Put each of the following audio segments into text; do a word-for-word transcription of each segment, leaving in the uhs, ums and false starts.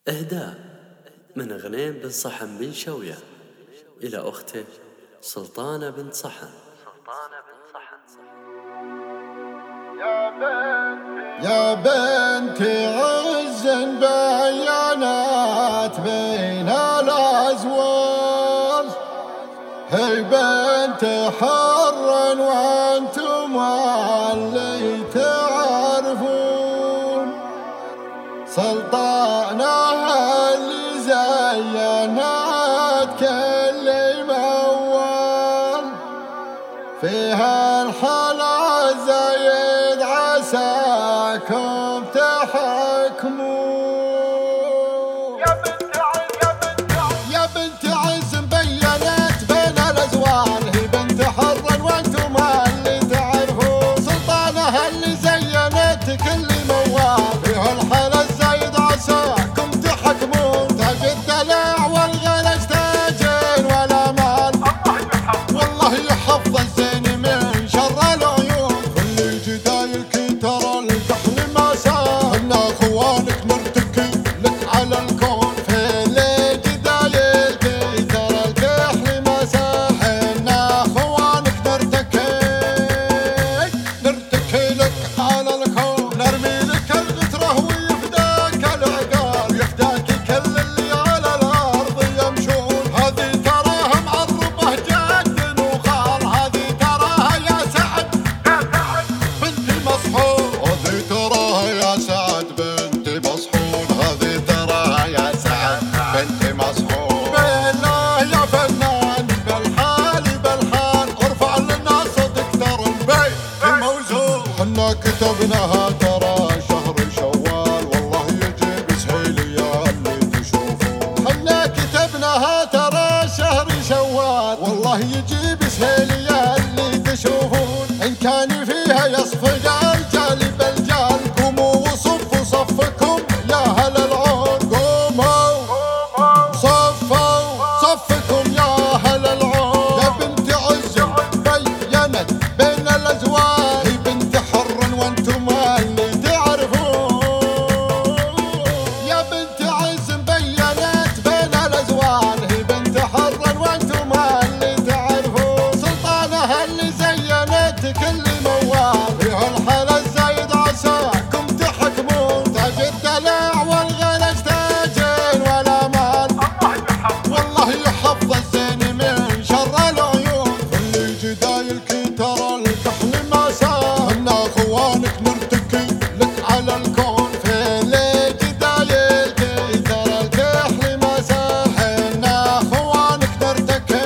إهداء من غنيم بن صحن بن شوية إلى أخته سلطانة بنت صحن. يا بنتي عز بيانات بين الأزواج، هي بنت حر وانتم اللي تعرفون، سلطانها اللي زينات كل موال، فيها الحلا زايد عساكم تحكمون. يا بنت عز يا بنت عز مبينات بين الازوار، هي بنت حر وانتم اللي تعرفون، سلطانها اللي زينت كل موال، فيها الحلا الزايد عساكم تحكمون، تاج الدلع والغلس تاجين ولا مال، والله يحفظ الزين من شر العيون، كل جدايلك ترى الكحل ما سال، احنا اخوانك نرتكي لك على الكون، في جدايلك ترى الكحل ما سال، احنا اخوانك نرتكي نرتكي لك على الكون، نرمي لك الغتره ويفداك العقال، يفداك كل اللي على الارض يمشون، هذه تراها معربه جد وخال، هذه تراها يا سعد بنت مسحور، هذه تراها يا سعد بنت مسحور، هذه تراها يا سعد بنت مسحور. بالله يا فنان بالحال بالحال، ارفع لنا صوتك ترى البيت موزون، حنا كتبناها ترى شهر شوال، والله يجيب سهيلية اللي تشوفون، حنا كتبناها ترى شهر شوال، والله يجيب سهيلية اللي تشوفون، إن كان فيها يصفق الجال بالجال، قوموا وصفوا صفكم يا أهل العون، قوموا صفوا صفكم يا أهل العون. يا بنت عز بينت بين الأزواج، هي بنت حر وانتم اللي تعرفون، يا بنت عز بينت بين الأزواج، هي بنت حر وانتم اللي تعرفون، سلطانها اللي زينت كل موال، فيها الحلا الزايد عساكم تحكمون، تاج الدلع والغلس تاجين ولا مال، والله يحفظ الزين من شر العيون، كل جدايلك ترى الكحل ما سال، احنا اخوانك نرتكي لك على الكون، في جدايلك ترى الكحل ما سال، احنا اخوانك نرتكي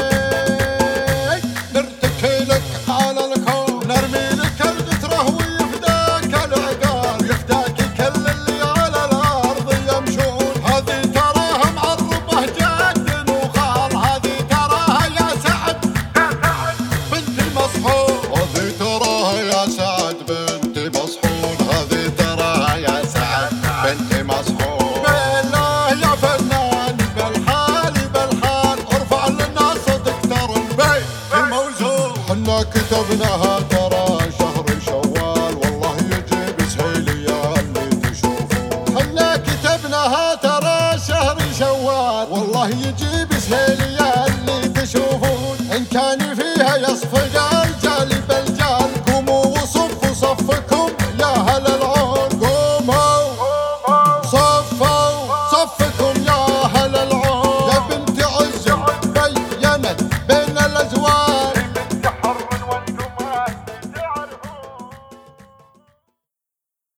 نرتكي لك على الكون، نرمي لك الغتره ويفداك العقال، يفداك كل اللي على الارض يمشون، هذه تراها معربه جد وخال، هذه تراها يا سعد بنت مسحور، هذه تراها يا سعد بنت مسحور، هذه تراها يا سعد بنت مسحور. بالله يا فنان بالحال بالحال، ارفع لنا صوتك ترى البيت موزون، حنا كتبناها ترى شهر شوال، والله يجيب سهيلية اللي تشوفون، حنا كتبناها ترى شهر شوال، والله يجيب سهيلية اللي تشوفون، إن كان فيها يصفق الجال بالجال، قوموا وصفوا صفكم يا أهل العون، قوموا صفوا صفكم يا أهل العون. يا بنت عز بينت بين الأزواج،